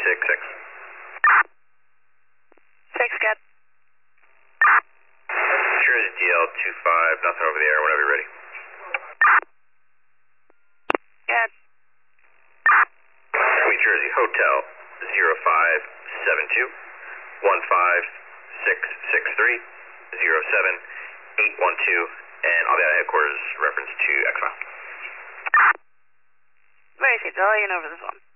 666. 6, good. Jersey DL25, nothing over the air, whenever you're ready. Good. Sweet Jersey Hotel 0572 15663 07812, and I'll be at headquarters reference to X-File. Very safe, I'll let you know over this one.